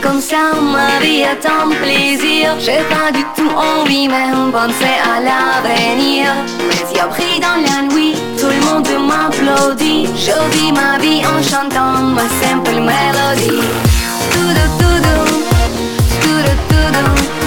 comme ça, ma vie est un plaisir. J'ai pas du tout envie même penser à l'avenir. Les yeux brillent dans la nuit, tout le monde m'applaudit. Je vis ma vie en chantant ma simple mélodie. Tout, tout, tout, tout, tout, tout.